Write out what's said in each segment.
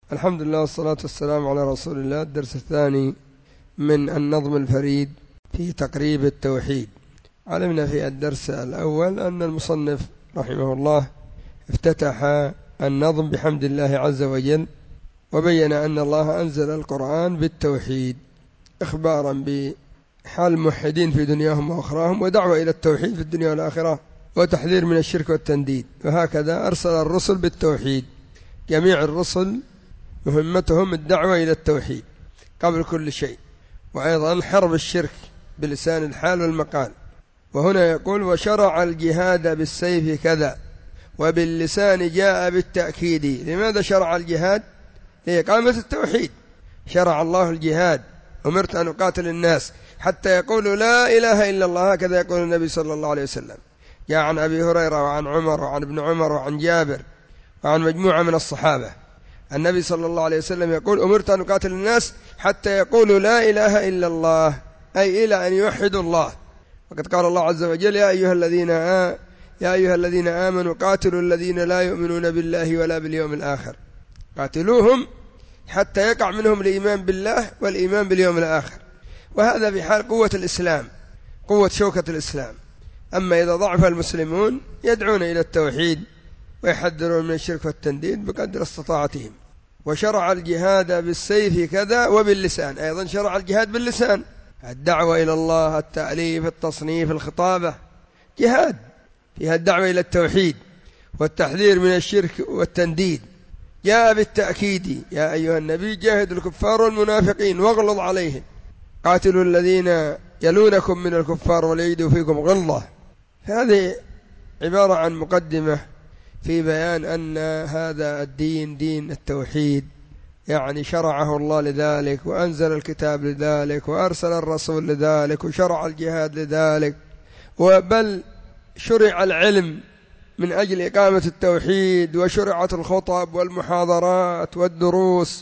الحمد لله والصلاة والسلام على رسول الله. الدرس الثاني من النظم الفريد في تقريب التوحيد. علمنا في الدرس الأول أن المصنف رحمه الله افتتح النظم بحمد الله عز وجل، وبين أن الله أنزل القرآن بالتوحيد إخبارا بحال الموحدين في دنياهم وأخراهم، ودعوة إلى التوحيد في الدنيا والآخرة، وتحذير من الشرك والتنديد. وهكذا أرسل الرسل بالتوحيد، جميع الرسل مهمتهم الدعوة إلى التوحيد قبل كل شيء، وأيضا حرب الشرك بلسان الحال والمقال. وهنا يقول: وشرع الجهاد بالسيف كذا وباللسان جاء بالتأكيد. لماذا شرع الجهاد؟ لإقامة التوحيد. شرع الله الجهاد: أمرت أن أقاتل الناس حتى يقولوا لا إله إلا الله. هكذا يقول النبي صلى الله عليه وسلم. جاء عن أبي هريرة وعن عمر وعن ابن عمر وعن جابر وعن مجموعة من الصحابة، النبي صلى الله عليه وسلم يقول: أمرت أن أقاتل الناس حتى يقولوا لا إله إلا الله، أي إلى أن يوحدوا الله. وقد قال الله عز وجل: يا أيها الذين آمنوا قاتلوا الذين لا يؤمنون بالله ولا باليوم الآخر. قاتلوهم حتى يقع منهم الإيمان بالله والإيمان باليوم الآخر. وهذا في حال قوة الإسلام، قوة شوكة الإسلام. أما إذا ضعف المسلمون يدعون إلى التوحيد ويحذرون من الشرك والتنديد بقدر استطاعتهم. وشرع الجهاد بالسيف كذا وباللسان. أيضا شرع الجهاد باللسان: الدعوة إلى الله، التأليف، التصنيف، الخطابة، جهاد فيها الدعوة إلى التوحيد والتحذير من الشرك والتنديد. جاء بالتأكيد: يا أيها النبي جاهد الكفار والمنافقين واغلظ عليهم. قاتلوا الذين يلونكم من الكفار وليجدوا فيكم غلظة. هذه عبارة عن مقدمة في بيان أن هذا الدين دين التوحيد، يعني شرعه الله لذلك، وأنزل الكتاب لذلك، وأرسل الرسول لذلك، وشرع الجهاد لذلك، وبل شرع العلم من أجل إقامة التوحيد، وشرعت الخطب والمحاضرات والدروس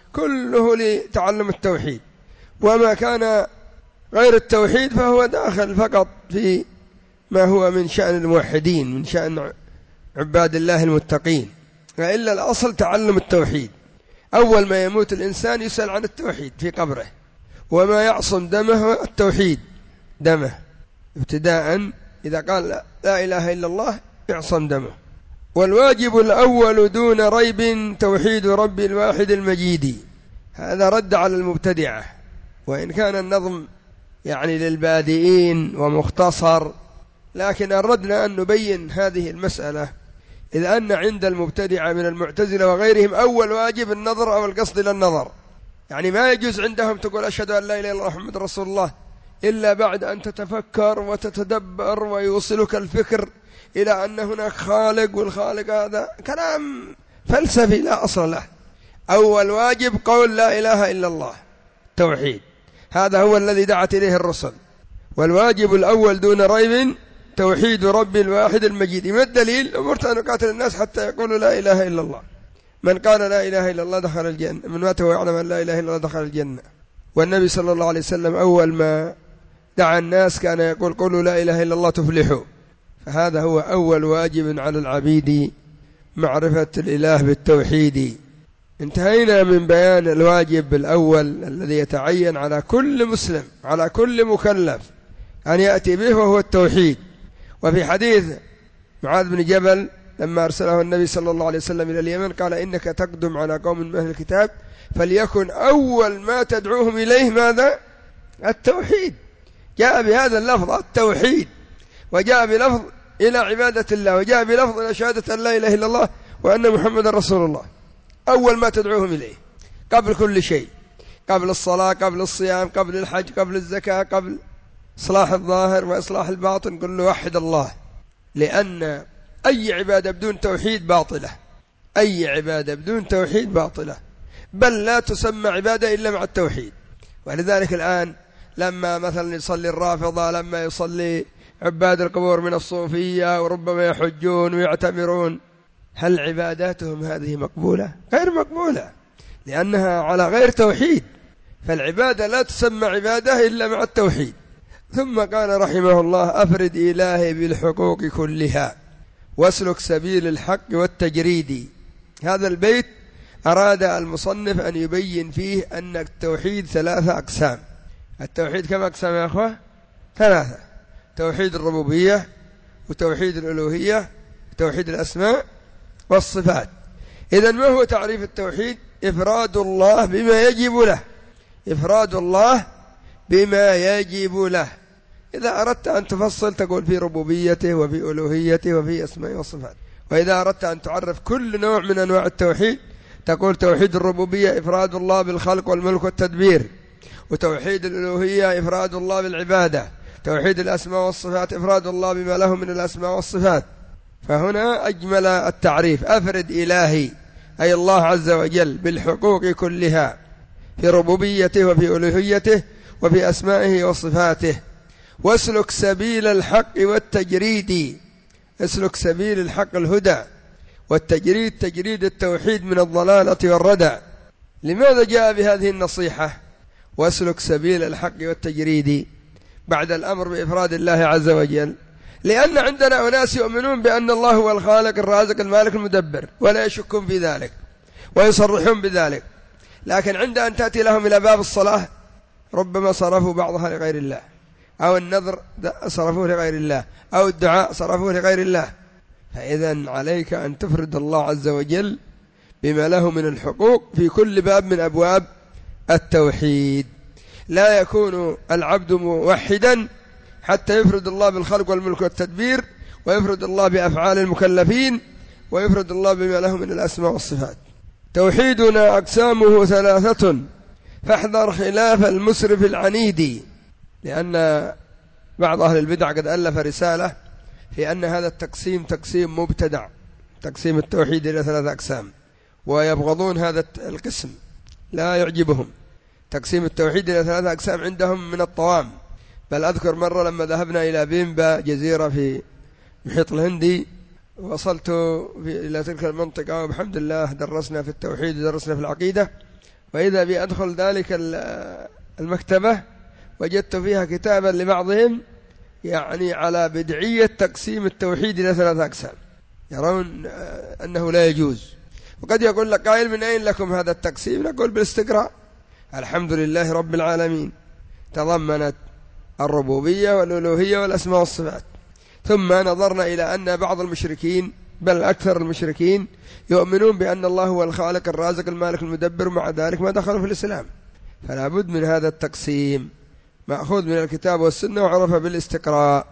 كله لتعلم التوحيد. وما كان غير التوحيد فهو داخل فقط في ما هو من شأن الموحدين، من شأن عباد الله المتقين، وإلا الأصل تعلم التوحيد. أول ما يموت الإنسان يسأل عن التوحيد في قبره، وما يعصم دمه التوحيد، دمه ابتداء إذا قال لا إله إلا الله يعصم دمه. والواجب الأول دون ريب توحيد رب الواحد المجيد. هذا رد على المبتدعة، وإن كان النظم يعني للبادئين ومختصر، لكن أردنا أن نبين هذه المسألة، إذ أن عند المبتدعة من المعتزلة وغيرهم أول واجب النظر أو القصد إلى النظر. يعني ما يجوز عندهم تقول أشهد أن لا إله إلا الله محمد رسول الله إلا بعد أن تتفكر وتتدبر ويوصلك الفكر إلى أن هناك خالق، والخالق هذا كلام فلسفي لا أصل له. أول واجب قول لا إله إلا الله، توحيد، هذا هو الذي دعت إليه الرسل. والواجب الأول دون ريب توحيد رب الواحد المجيد. ما الدليل؟ أمرت أن أقاتل الناس حتى يقولوا لا إله إلا الله. من قال لا إله إلا الله دخل الجنة، من مات ويعلم أن لا إله إلا الله دخل الجنة. والنبي صلى الله عليه وسلم أول ما دعا الناس كان يقول: قولوا لا إله إلا الله تفلحوا. فهذا هو أول واجب على العبيد، معرفة الإله بالتوحيد. انتهينا من بيان الواجب الأول الذي يتعين على كل مسلم، على كل مكلف أن يأتي به، وهو التوحيد. وفي حديث معاذ بن جبل لما أرسله النبي صلى الله عليه وسلم إلى اليمن قال: إنك تقدم على قوم من أهل الكتاب فليكن أول ما تدعوهم إليه ماذا؟ التوحيد. جاء بهذا اللفظ التوحيد، وجاء بلفظ إلى عبادة الله، وجاء بلفظ إلى شهادة أن لا إله إلا الله وأن محمد رسول الله. أول ما تدعوهم إليه قبل كل شيء، قبل الصلاة، قبل الصيام، قبل الحج، قبل الزكاة، قبل إصلاح الظاهر وإصلاح الباطن، قل له وحد الله. لأن أي عبادة بدون توحيد باطلة، أي عبادة بدون توحيد باطلة، بل لا تسمى عبادة إلا مع التوحيد. ولذلك الآن لما مثلا يصلي الرافضة، لما يصلي عباد القبور من الصوفية، وربما يحجون ويعتمرون، هل عباداتهم هذه مقبولة؟ غير مقبولة، لأنها على غير توحيد. فالعبادة لا تسمى عبادة إلا مع التوحيد. ثم قال رحمه الله: أفرد إلهي بالحقوق كلها واسلك سبيل الحق والتجريد. هذا البيت أراد المصنف أن يبين فيه أن التوحيد 3 أقسام. التوحيد كم أقسام يا أخوة؟ 3: توحيد الربوبية، وتوحيد الألوهية، وتوحيد الأسماء والصفات. إذن ما هو تعريف التوحيد؟ إفراد الله بما يجب له، إفراد الله بما يجب له. إذا أردت أن تفصل تقول في ربوبيته وفي ألوهيته وفي أسماء وصفات. وإذا أردت أن تعرف كل نوع من أنواع التوحيد تقول توحيد الربوبية إفراد الله بالخلق والملك والتدبير، وتوحيد الألوهية إفراد الله بالعبادة، توحيد الأسماء والصفات إفراد الله بما له من الأسماء والصفات. فهنا أجمل التعريف: أفرد إلهي أي الله عز وجل بالحقوق كلها في ربوبيته وفي ألوهيته وفي أسمائه وصفاته، واسلك سبيل الحق والتجريد. اسلك سبيل الحق الهدى، والتجريد تجريد التوحيد من الضلالة والردى. لماذا جاء بهذه النصيحة واسلك سبيل الحق والتجريد بعد الأمر بإفراد الله عز وجل؟ لأن عندنا أناس يؤمنون بأن الله هو الخالق الرازق المالك المدبر ولا يشكون في ذلك ويصرحون بذلك، لكن عند أن تأتي لهم إلى باب الصلاة ربما صرفوا بعضها لغير الله، أو النذر صرفوه لغير الله، أو الدعاء صرفوه لغير الله. فإذا عليك أن تفرد الله عز وجل بما له من الحقوق في كل باب من أبواب التوحيد. لا يكون العبد موحدا حتى يفرد الله بالخلق والملك والتدبير، ويفرد الله بأفعال المكلفين، ويفرد الله بما له من الأسماء والصفات. توحيدنا أقسامه 3، فاحذر خلاف المسرف العنيد. لأن بعض أهل البدع قد ألف رسالة في أن هذا التقسيم تقسيم مبتدع، تقسيم التوحيد إلى 3 أقسام، ويبغضون هذا القسم، لا يعجبهم تقسيم التوحيد إلى 3 أقسام، عندهم من الطوام. بل أذكر مرة لما ذهبنا إلى بيمبا جزيرة في المحيط الهندي، وصلت إلى تلك المنطقة وبحمد الله درسنا في التوحيد ودرسنا في العقيدة، وإذا بي أدخل ذلك المكتبة وجدت فيها كتابا لبعضهم يعني على بدعية تقسيم التوحيد إلى 3 أقسام، يرون أنه لا يجوز. وقد يقول لك قائل: من أين لكم هذا التقسيم؟ نقول: بالاستقراء. الحمد لله رب العالمين تضمنت الربوبية والألوهية والأسماء والصفات. ثم نظرنا إلى أن بعض المشركين بل أكثر المشركين يؤمنون بأن الله هو الخالق الرازق المالك المدبر، ومع ذلك ما دخلوا في الإسلام. فلا بد من هذا التقسيم، مأخوذ من الكتاب والسنة وعرف بالاستقراء.